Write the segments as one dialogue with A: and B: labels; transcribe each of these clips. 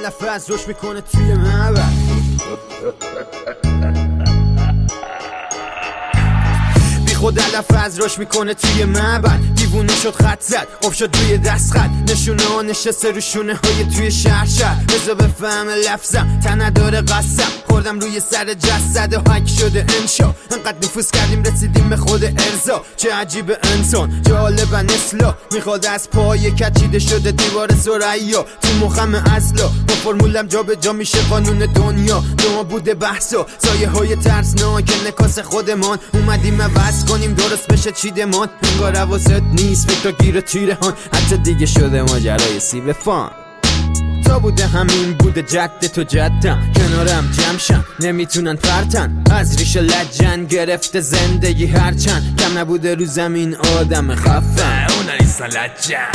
A: لفظ روش میکنه توی معبد. خود لفظ روش میکنه توی معبد. دیوونه شد خط زد آب شد روی دست خط. نشونه ها نشسته رو شونه های توی شهر بذار بفهم لفظم تن نداره قسم. خوردم روی سر جسد و حک شده انشا. انقدر نفوذ کردیم رسیدیم به خود ارزا. چه عجیب انسان جالبن اصلا. میخواد از پای کچیده شده دیوار ثریا. تو مخم اصلا با فرمولم جا به جا میشه قانون دنیا. دو بوده بحثا سایه های ترسناک نکاس خودمان. اومدیم عوض کنیم درست بشه چیدمان. انگار حواست نیست فکر گیر تیره هان. حتی دیگه شده ماجرای سیب فان. تا بوده همین بوده جد تو جدم. کنارم جمشن نمیتونن فرتن. از ریشه لجن گرفته زندگی هرچند. کم نبوده رو زمین آدم خفن.
B: اونا نیستن لجن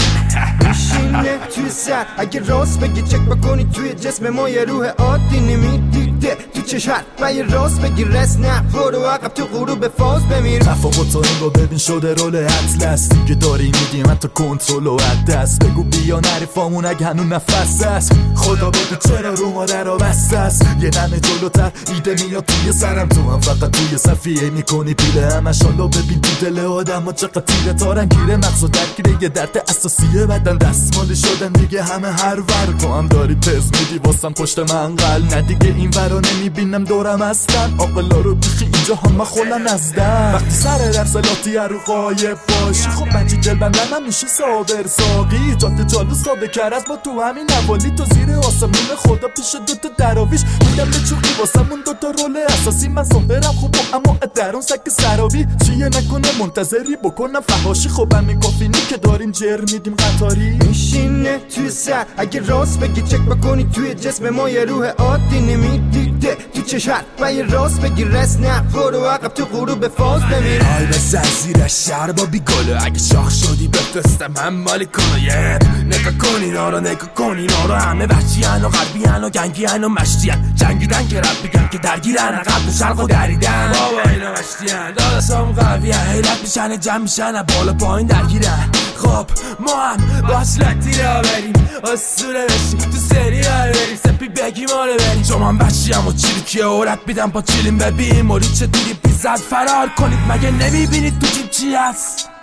A: میشینه توی سر. اگه راست بگی چک بکنی توی جسم ما یه روح عادی نمیدیده تو چشم. و یه راست بگی رس نه برو عقب تو غروب فاز بمیر.
C: تفاوت این رو ببین شده رول اطلس. دیگه داری میدیم حتی کنترل و دست. بگو بیا نریفامون اگه هنون نفس است. خدا بگو چرا رو ما در بسته است. یه دمه جلوتر ایده میاد توی سرم. تو هم فقط توی صفیه میکنی پیله همش. حالا ببین تو دل آدم ها چقدر تیره تارن. گیره مغز و درگیره یه درد اساسیه بدن. دستمالی شدن دیگه همه هر ور. تو هم داری تز میدی واسم پشت منقل. نه دیگه این ورا نمیبینم دورم هستن. آقلا رو بیخی اینجا همه خولن ازدن. وقتی سر درسلاتی رو قایب باشی خب بنجی دل بندن هم میشه صابر ساقی. جاده جالو ساده کرد با تو همین نوالی. تو زیر آسمون خدا پیش دوتا دراویش. میدم به چوقی واسمون دوتا رول اساسی. من ظاهرم خوبم اما درون سک سراوی. چیه نکنه منتظری بکنم فحاشی. خب همین کافینی که داریم جر میدیم قطاری.
A: میشینه توی سر. اگه راست بگی چک بکنی توی جسم ما یه روح عادی نمیدیده تو چشم. و یه راست بگی رس نه برو عقب تو غروب فاز بمیر.
B: آی به زیر شهر با بیگلو. اگه شاخ شدی بفرستم هم مالی کنه. نگاه کن اینا رو نگاه کن اینا رو. همه وحشی هن و غربی هن و گنگی هن و مشتی هن. جنگیدن که رب بگن که درگیرن. عقب و شرق و دریدن. بابا اینا مشتی هن دادستام قوی هن. حیلت میشن جمع میشن بالا پایین درگیرن. خب ما هم با اصلتی را بریم اسطوره بشیم. تو سریال بریم سپی بگیم آره بریم. چون من بچی هم و چیلی که اولت بیدم با چیلیم ببین. موری چه دیری بیزد فرار کنید مگه نمیبینید تو جیب چی هست.